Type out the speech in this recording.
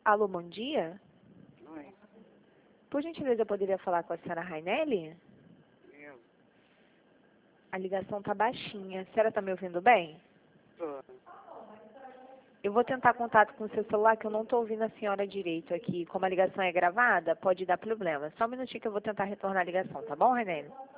Alô, bom dia? Oi, Por gentileza, eu poderia falar com a senhora Rainelli? eu A ligação tá baixinha. A senhora tá me ouvindo bem? tô. Eu vou tentar contato com o seu celular, que eu não tô ouvindo a senhora direito aqui. Como a ligação é gravada, pode dar problema. Só um minutinho que eu vou tentar retornar a ligação, tá bom, Rainelli?